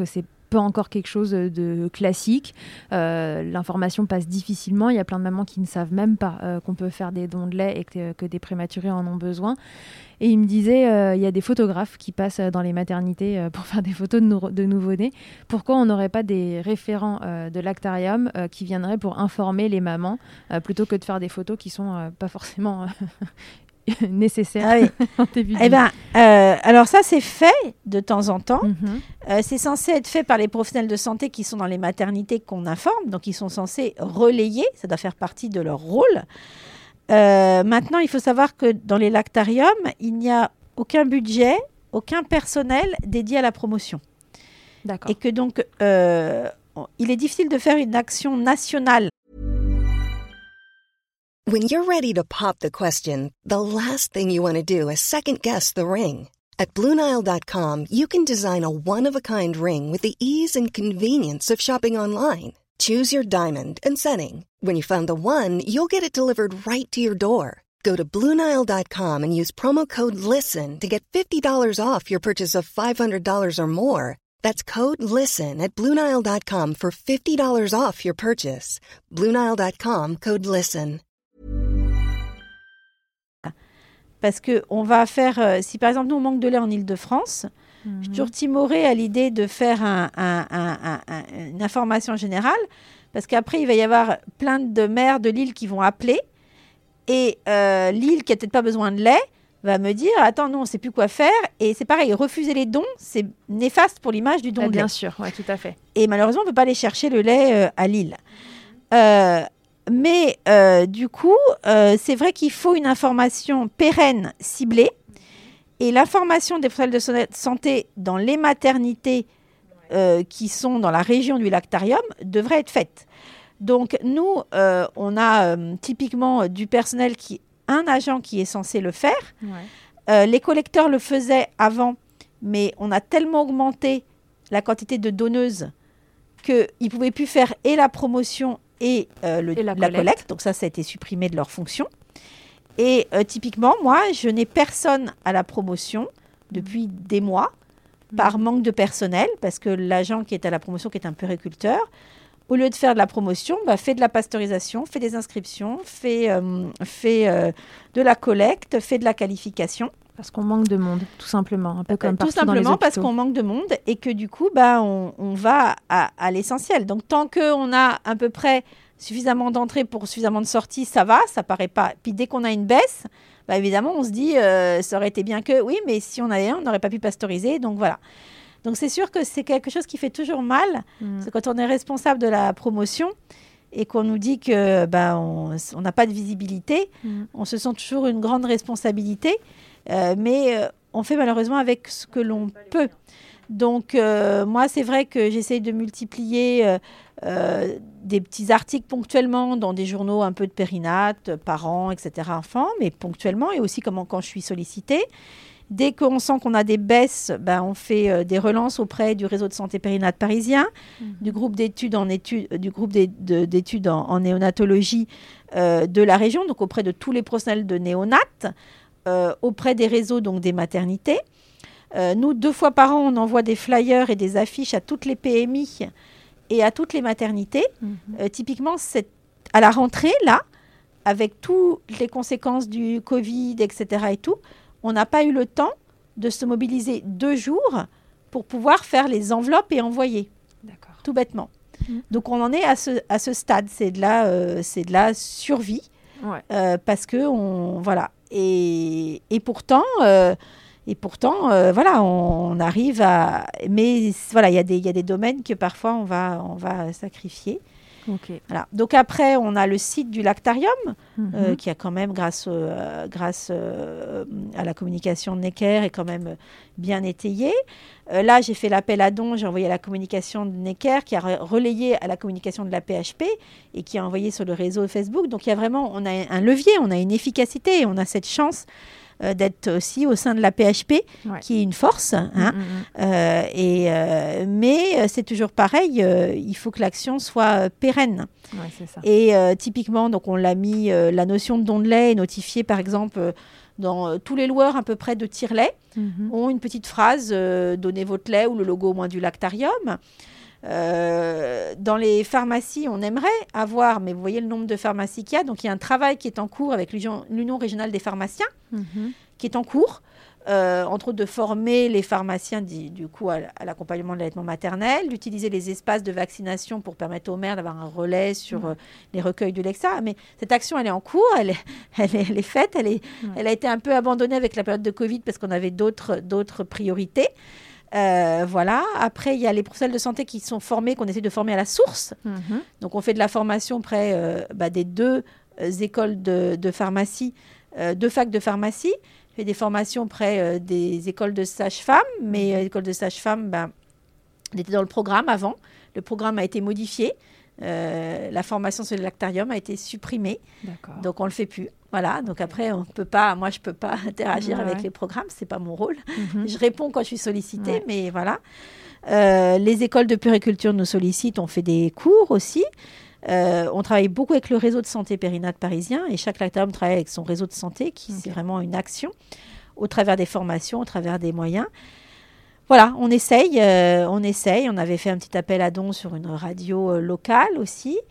pas encore quelque chose de classique. L'information passe difficilement. Il y a plein de mamans qui ne savent même pas qu'on peut faire des dons de lait et que des prématurés en ont besoin. Et il me disait, il y a des photographes qui passent dans les maternités pour faire des photos de nouveau-nés. Pourquoi on n'aurait pas des référents de Lactarium qui viendraient pour informer les mamans plutôt que de faire des photos qui sont pas forcément nécessaires en début de vie. Alors ça, c'est fait de temps en temps. C'est censé être fait par les professionnels de santé qui sont dans les maternités qu'on informe. Donc, ils sont censés relayer. Ça doit faire partie de leur rôle. Maintenant, il faut savoir que dans les lactariums, il n'y a aucun budget, aucun personnel dédié à la promotion. D'accord. Et que donc, il est difficile de faire une action nationale. When you're ready to pop the question, the last thing you want to do is second-guess the ring. At BlueNile.com, you can design a one-of-a-kind ring with the ease and convenience of shopping online. Choose your diamond and setting. When you find the one, you'll get it delivered right to your door. Go to BlueNile.com and use promo code LISTEN to get $50 off your purchase of $500 or more. That's code LISTEN at BlueNile.com for $50 off your purchase. BlueNile.com, code LISTEN. Parce qu'on va faire... si par exemple, nous, on manque de lait en Île-de-France, je suis toujours timorée à l'idée de faire une information générale, parce qu'après, il va y avoir plein de mères de Lille qui vont appeler, et Lille, qui n'a peut-être pas besoin de lait, va me dire « Attends, non, on ne sait plus quoi faire ». Et c'est pareil, refuser les dons, c'est néfaste pour l'image du don de lait. Bien sûr, ouais, tout à fait. Et malheureusement, on ne peut pas aller chercher le lait à Lille. Mais du coup, c'est vrai qu'il faut une information pérenne, ciblée. Et l'information des professionnels de santé dans les maternités qui sont dans la région du lactarium devrait être faite. Donc, nous, on a typiquement du personnel, un agent qui est censé le faire. Ouais. Les collecteurs le faisaient avant, mais on a tellement augmenté la quantité de donneuses qu'ils ne pouvaient plus faire et la promotion et la collecte. Donc ça a été supprimé de leur fonction. Et typiquement, moi, je n'ai personne à la promotion depuis des mois par manque de personnel, parce que l'agent qui est à la promotion, qui est un puériculteur, au lieu de faire de la promotion, fait de la pasteurisation, fait des inscriptions, fait de la collecte, fait de la qualification. Parce qu'on manque de monde, tout simplement, un peu comme partout dans les hôpitaux. Tout simplement parce qu'on manque de monde et que du coup, on va à l'essentiel. Donc, tant qu'on a à peu près suffisamment d'entrées pour suffisamment de sorties, ça va, ça paraît pas. Puis dès qu'on a une baisse, évidemment, on se dit, ça aurait été bien que, oui, mais si on avait on n'aurait pas pu pasteuriser. Donc, voilà. Donc, c'est sûr que c'est quelque chose qui fait toujours mal. C'est quand on est responsable de la promotion et qu'on nous dit que on n'a pas de visibilité, on se sent toujours une grande responsabilité. Mais on fait malheureusement avec ce que l'on peut. Donc, moi, c'est vrai que j'essaye de multiplier des petits articles ponctuellement dans des journaux un peu de périnate, parents, etc., enfants, mais ponctuellement, et aussi quand je suis sollicitée. Dès qu'on sent qu'on a des baisses, on fait des relances auprès du réseau de santé périnate parisien, du groupe d'études en néonatologie de la région, donc auprès de tous les professionnels de néonates, auprès des réseaux, donc des maternités. Nous, 2 fois par an, on envoie des flyers et des affiches à toutes les PMI et à toutes les maternités. Typiquement, c'est à la rentrée, là, avec toutes les conséquences du Covid, etc. et tout, on n'a pas eu le temps de se mobiliser 2 jours pour pouvoir faire les enveloppes et envoyer. D'accord. Tout bêtement. Donc, on en est à ce stade. C'est de la survie. Ouais. Parce que, voilà. Et pourtant, voilà, on arrive à... Mais voilà, il y a des domaines que parfois on va sacrifier. Okay. Voilà. Donc après, on a le site du Lactarium, qui a quand même, grâce à la communication de Necker, est quand même bien étayé. Là, j'ai fait l'appel à dons, j'ai envoyé à la communication de Necker, qui a relayé à la communication de la PHP et qui a envoyé sur le réseau Facebook. Donc il y a vraiment, on a un levier, on a une efficacité et on a cette chance d'être aussi au sein de la PHP, qui est une force. Mais c'est toujours pareil, il faut que l'action soit pérenne. Ouais, c'est ça. Et typiquement, donc on l'a mis, la notion de don de lait est notifiée, par exemple, dans tous les loueurs à peu près de tire-lait, ont une petite phrase, donnez votre lait, ou le logo au moins du Lactarium. Dans les pharmacies, on aimerait avoir, mais vous voyez le nombre de pharmacies qu'il y a. Donc, il y a un travail qui est en cours avec l'Union régionale des pharmaciens, qui est en cours. Entre autres de former les pharmaciens du coup à l'accompagnement de l'allaitement maternel, d'utiliser les espaces de vaccination pour permettre aux mères d'avoir un relais sur les recueils de lait, etc. Mais cette action, elle est en cours, elle est faite, elle a été un peu abandonnée avec la période de Covid parce qu'on avait d'autres priorités. Voilà. Après, il y a les professionnels de santé qui sont formés, qu'on essaie de former à la source. Donc, on fait de la formation près des 2 écoles de pharmacie, 2 facs de pharmacie. Fait des formations près des écoles de sages-femmes, mais l'école de sages-femmes, elle était dans le programme avant. Le programme a été modifié. La formation sur le lactarium a été supprimée. D'accord. Donc, on ne le fait plus. Voilà. Donc, après, je ne peux pas interagir avec les programmes. Ce n'est pas mon rôle. Je réponds quand je suis sollicitée, mais voilà. Les écoles de puériculture nous sollicitent. On fait des cours aussi. On travaille beaucoup avec le réseau de santé périnate parisien et chaque lactarium travaille avec son réseau de santé c'est vraiment une action au travers des formations, au travers des moyens. Voilà, on essaye. On avait fait un petit appel à dons sur une radio locale aussi.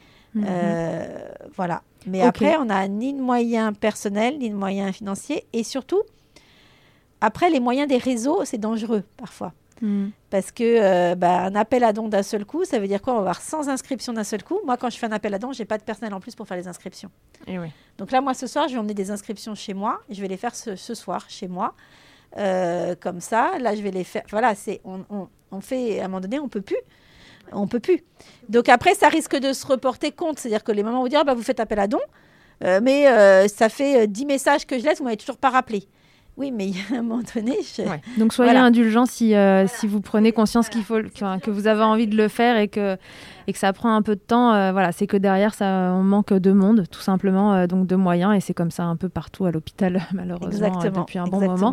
Voilà. Mais après, on n'a ni de moyens personnels, ni de moyens financiers et surtout, après, les moyens des réseaux, c'est dangereux parfois. Parce que un appel à dons d'un seul coup, ça veut dire quoi? On va avoir 100 inscriptions d'un seul coup. Moi, quand je fais un appel à dons, je n'ai pas de personnel en plus pour faire les inscriptions. Et oui. Donc là, moi, ce soir, je vais emmener des inscriptions chez moi. Je vais les faire ce soir chez moi. Comme ça, là, je vais les faire. Voilà, on fait, à un moment donné, on peut plus. Donc après, ça risque de se reporter contre. C'est-à-dire que les mamans vont dire, vous faites appel à dons, mais ça fait 10 messages que je laisse, vous ne m'avez toujours pas rappelé. Oui, mais à un moment donné... Donc, soyez indulgents si vous prenez conscience que vous avez envie de le faire et que ça prend un peu de temps. C'est que derrière, on manque de monde, tout simplement, donc de moyens. Et c'est comme ça un peu partout à l'hôpital, malheureusement, depuis un bon moment.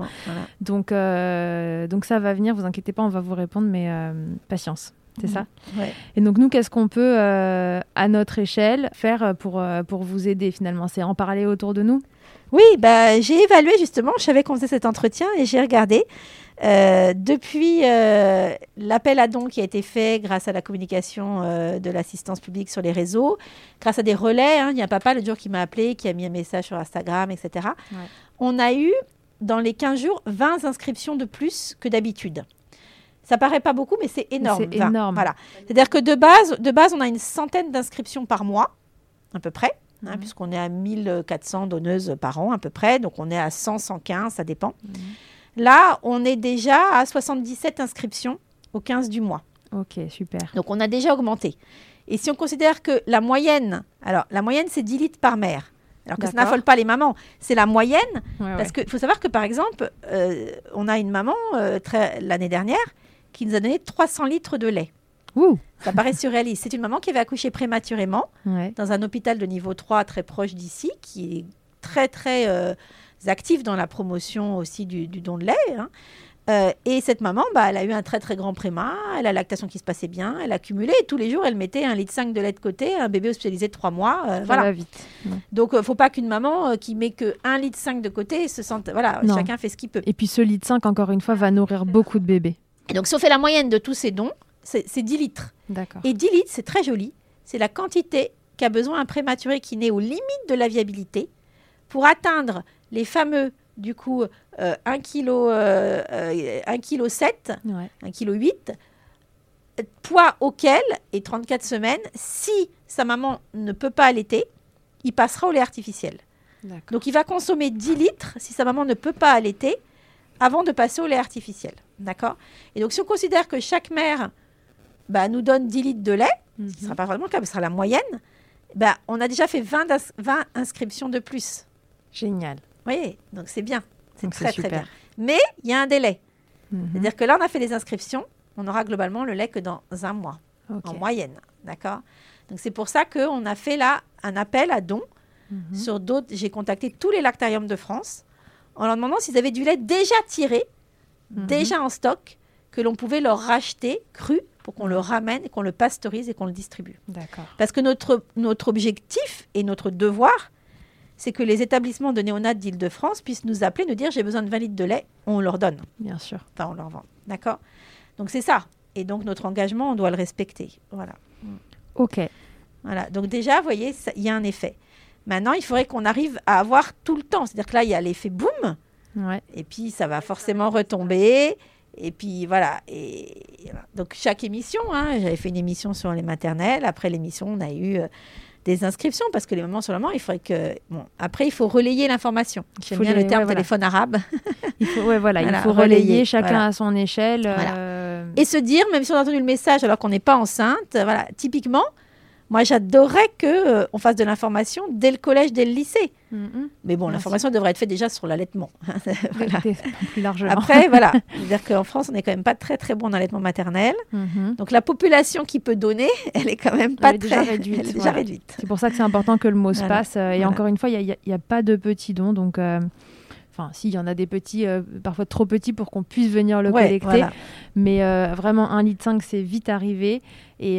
Voilà. Donc, ça va venir, vous inquiétez pas, on va vous répondre, mais patience. C'est ça. Et donc, nous, qu'est-ce qu'on peut, à notre échelle, faire pour vous aider, finalement? C'est en parler autour de nous? Oui, j'ai évalué justement, je savais qu'on faisait cet entretien et j'ai regardé. Depuis l'appel à dons qui a été fait grâce à la communication de l'assistance publique sur les réseaux, grâce à des relais, il y a un papa l'autre jour qui m'a appelé, qui a mis un message sur Instagram, etc. On a eu, dans les 15 jours, 20 inscriptions de plus que d'habitude. Ça paraît pas beaucoup, mais c'est énorme. C'est énorme. Voilà. C'est-à-dire que de base, on a une centaine d'inscriptions par mois, à peu près. Puisqu'on est à 1400 donneuses par an à peu près, donc on est à 100, 115, ça dépend. Là, on est déjà à 77 inscriptions au 15 du mois. Ok, super. Donc, on a déjà augmenté. Et si on considère que la moyenne, c'est 10 litres par mère. Alors que ça n'affole pas les mamans, c'est la moyenne. Parce qu'il faut savoir que, par exemple, on a une maman l'année dernière qui nous a donné 300 litres de lait. Ouh. Ça paraît surréaliste. C'est une maman qui avait accouché prématurément dans un hôpital de niveau 3 très proche d'ici, qui est très, très actif dans la promotion aussi du don de lait. Et cette maman, elle a eu un très, très grand préma. Elle a la lactation qui se passait bien. Elle a cumulé. Et tous les jours, elle mettait 1,5 litre de lait de côté. Un bébé hospitalisé de 3 mois. Ça va vite. Donc, il ne faut pas qu'une maman qui met que 1,5 litre de côté se sente... Voilà, chacun fait ce qu'il peut. Et puis, ce 1,5 litre, encore une fois, va nourrir beaucoup de bébés. Et donc, si on fait la moyenne de tous ces dons, c'est 10 litres. D'accord. Et 10 litres, c'est très joli. C'est la quantité qu'a besoin un prématuré qui naît aux limites de la viabilité pour atteindre les fameux, du coup, 1,7 kg, 1,8 kg, poids auquel, et 34 semaines, si sa maman ne peut pas allaiter, il passera au lait artificiel. D'accord. Donc, il va consommer 10 litres si sa maman ne peut pas allaiter avant de passer au lait artificiel. D'accord ? Et donc, si on considère que chaque mère nous donne 10 litres de lait, ce ne sera pas vraiment le cas, mais ce sera la moyenne, on a déjà fait 20 inscriptions de plus. Génial. Oui, donc c'est bien. C'est très, très bien. Mais il y a un délai. C'est-à-dire que là, on a fait les inscriptions, on aura globalement le lait que dans un mois, en moyenne. D'accord ? Donc, c'est pour ça qu'on a fait là un appel à dons sur d'autres. J'ai contacté tous les lactariums de France en leur demandant s'ils avaient du lait déjà tiré, déjà en stock, que l'on pouvait leur racheter cru pour qu'on le ramène, qu'on le pasteurise et qu'on le distribue. D'accord. Parce que notre objectif et notre devoir, c'est que les établissements de néonat d'Île-de-France puissent nous appeler, nous dire « j'ai besoin de 20 litres de lait », on leur donne. Bien sûr. Enfin, on leur vend. D'accord ? Donc, c'est ça. Et donc, notre engagement, on doit le respecter. Voilà. Ok. Voilà. Donc déjà, vous voyez, il y a un effet. Maintenant, il faudrait qu'on arrive à avoir tout le temps. C'est-à-dire que là, il y a l'effet boum. Ouais. Et puis, ça va forcément retomber. Et puis, voilà. Et donc, chaque émission, j'avais fait une émission sur les maternelles. Après l'émission, on a eu des inscriptions parce que les mamans sur le moment, il faudrait que... Bon, après, il faut relayer l'information. J'aime bien le terme téléphone arabe. Il faut relayer chacun à son échelle. Voilà. Et se dire, même si on a entendu le message alors qu'on n'est pas enceinte, voilà, typiquement... Moi, j'adorerais qu'on fasse de l'information dès le collège, dès le lycée. Mais bon, l'information devrait être faite déjà sur l'allaitement. Voilà. Plus largement. Après, voilà. C'est-à-dire qu'en France, on n'est quand même pas très, très bon dans l'allaitement maternel. Donc, la population qui peut donner, elle est quand même pas déjà réduite. Elle est déjà réduite. C'est pour ça que c'est important que le mot se passe. Et encore une fois, il n'y a pas de petits dons. Donc, enfin, si, il y en a des petits, parfois trop petits pour qu'on puisse venir le collecter. Voilà. Mais vraiment, 1,5 litre, c'est vite arrivé. Et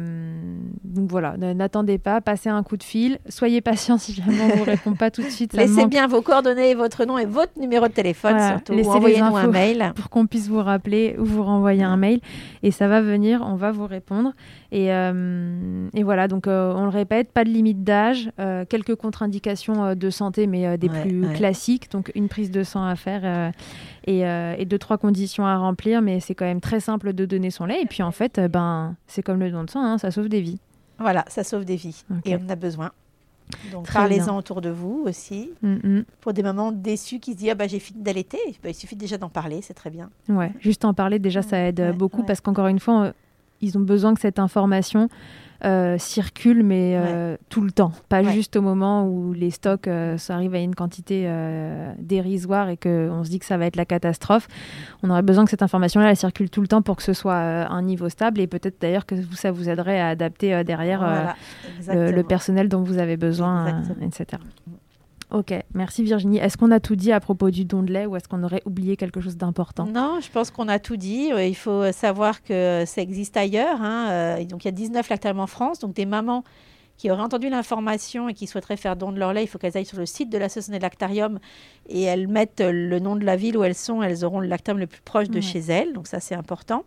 donc voilà, n'attendez pas, passez un coup de fil. Soyez patient si jamais on ne vous répond pas tout de suite. Laissez bien vos coordonnées, votre nom et votre numéro de téléphone, surtout. Ou envoyez-nous un mail. Pour qu'on puisse vous rappeler ou vous renvoyer un mail. Et ça va venir, on va vous répondre. Et voilà, donc on le répète, pas de limite d'âge, quelques contre-indications de santé, mais des plus classiques. Donc une prise de sang à faire et 2-3 conditions à remplir. Mais c'est quand même très simple de donner son lait. Et puis en fait, c'est comme le don de sang, ça sauve des vies. Voilà, ça sauve des vies. Okay. Et on en a besoin. Donc parlez-en autour de vous aussi. Pour des mamans déçues qui se disent j'ai fini d'allaiter, il suffit déjà d'en parler, c'est très bien. Ouais, juste en parler déjà ça aide beaucoup parce qu'encore une fois ils ont besoin que cette information circule mais tout le temps, pas juste au moment où les stocks ça arrive à une quantité dérisoire et qu'on se dit que ça va être la catastrophe. On aurait besoin que cette information-là elle circule tout le temps pour que ce soit un niveau stable et peut-être d'ailleurs que ça vous aiderait à adapter derrière le personnel dont vous avez besoin, etc. Ok, merci Virginie. Est-ce qu'on a tout dit à propos du don de lait ou est-ce qu'on aurait oublié quelque chose d'important ? Non, je pense qu'on a tout dit. Il faut savoir que ça existe ailleurs. Donc, il y a 19 lactariums en France. Donc, des mamans qui auraient entendu l'information et qui souhaiteraient faire don de leur lait, il faut qu'elles aillent sur le site de l'association des lactariums et elles mettent le nom de la ville où elles sont. Elles auront le lactarium le plus proche de chez elles. Donc, ça, c'est important.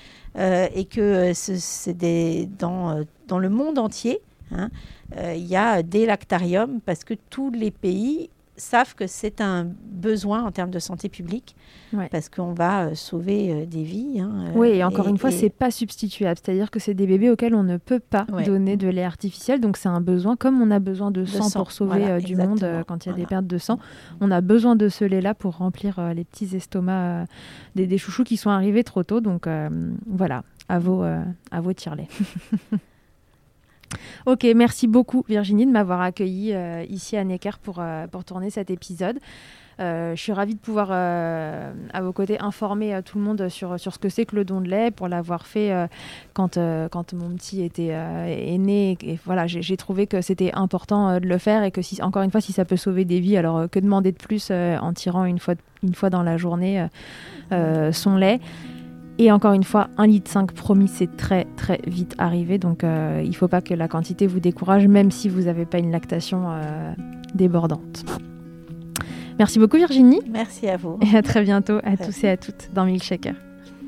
Et que c'est dans le monde entier. Il y a des lactariums parce que tous les pays savent que c'est un besoin en termes de santé publique parce qu'on va sauver des vies. Oui, et encore une fois, c'est pas substituable. C'est-à-dire que c'est des bébés auxquels on ne peut pas donner de lait artificiel. Donc, c'est un besoin, comme on a besoin de sang pour sauver du monde quand il y a des pertes de sang. On a besoin de ce lait-là pour remplir les petits estomacs des chouchous qui sont arrivés trop tôt. Donc, voilà, à vos tire-lait. Ok, merci beaucoup Virginie de m'avoir accueillie ici à Necker pour tourner cet épisode. Je suis ravie de pouvoir à vos côtés informer tout le monde sur ce que c'est que le don de lait pour l'avoir fait quand mon petit est né et voilà, j'ai trouvé que c'était important de le faire et que encore une fois si ça peut sauver des vies, alors que demander de plus en tirant une fois dans la journée son lait. Et encore une fois, 1,5 litre promis, c'est très très vite arrivé. Donc il ne faut pas que la quantité vous décourage, même si vous n'avez pas une lactation débordante. Merci beaucoup Virginie. Merci à vous. Et à très bientôt à tous et à toutes dans Milkshaker.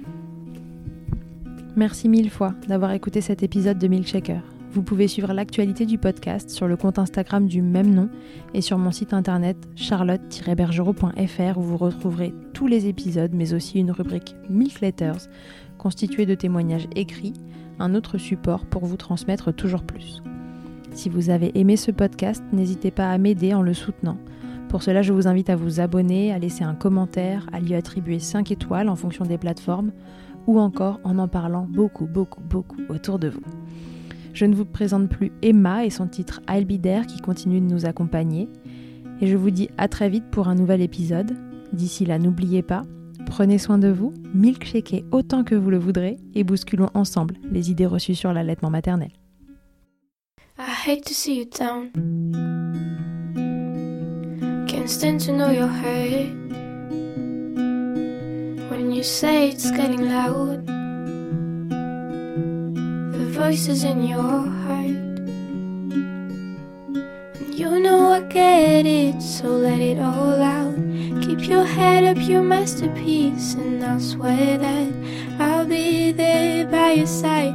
Merci 1000 fois d'avoir écouté cet épisode de Milkshaker. Vous pouvez suivre l'actualité du podcast sur le compte Instagram du même nom et sur mon site internet charlotte-bergerot.fr où vous retrouverez tous les épisodes mais aussi une rubrique Milk Letters constituée de témoignages écrits, un autre support pour vous transmettre toujours plus. Si vous avez aimé ce podcast, n'hésitez pas à m'aider en le soutenant. Pour cela, je vous invite à vous abonner, à laisser un commentaire, à lui attribuer 5 étoiles en fonction des plateformes ou encore en parlant beaucoup autour de vous. Je ne vous présente plus Emma et son titre I'll Be There qui continue de nous accompagner. Et je vous dis à très vite pour un nouvel épisode. D'ici là, n'oubliez pas, prenez soin de vous, milkshakez autant que vous le voudrez et bousculons ensemble les idées reçues sur l'allaitement maternel. I hate to see you down. Can't stand to know you're hurt. When you say it's getting loud. Voices in your heart, and you know I get it, so let it all out. Keep your head up, your masterpiece, and I'll swear that I'll be there. by your side.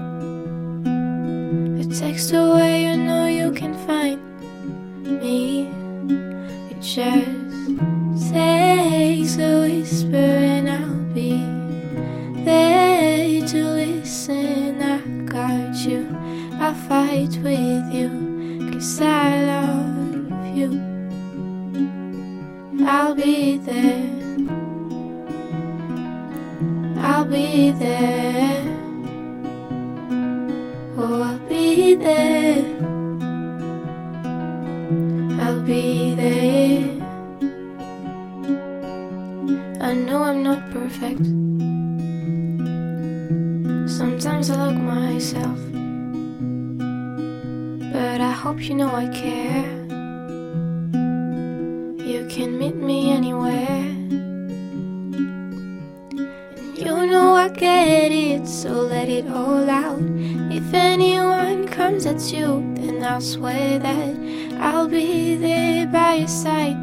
A text away, you know you can find me. It just takes a whisper and I'll be there to listen. I got you, I'll fight with you, 'cause I love you. I'll be there, I'll be there, oh I'll be there, I'll be there. I know I'm not perfect, sometimes I look myself, but I hope you know I care. You can meet me anywhere, and you know I get it, so let it all out. If anyone comes at you, then I'll swear that I'll be there by your side.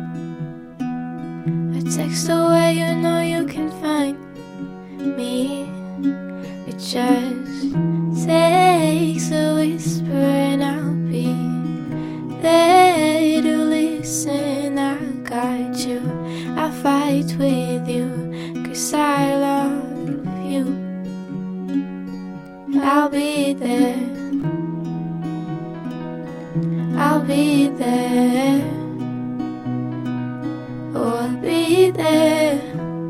A text away, you know you can find me. It just takes a whisper and I'll be there to listen. I got you, I'll fight with you, 'cause I love you. I'll be there, I'll be there, oh I'll be there,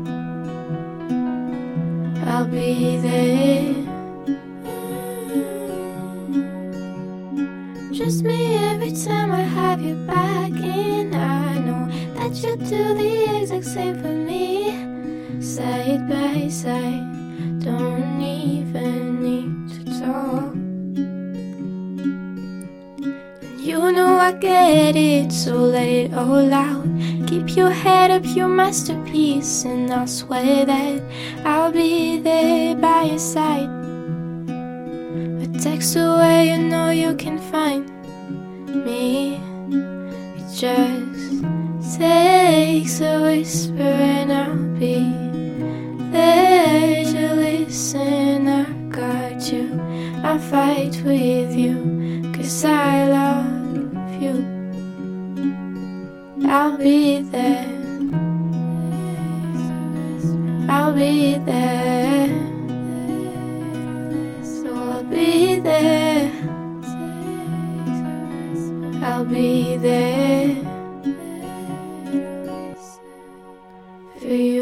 I'll be there. Just me every time I have you back in. I know that you do the exact same for me. Side by side, don't even need to talk. You know I get it, so let it all out. Keep your head up, your masterpiece, and I'll swear that I'll be there by your side. A text away, you know you can find me. It just takes a whisper and I'll be there to listen. I got you, I'll fight with you, 'cause I love you. I'll be there, I'll be there, so I'll be there, I'll be there for you.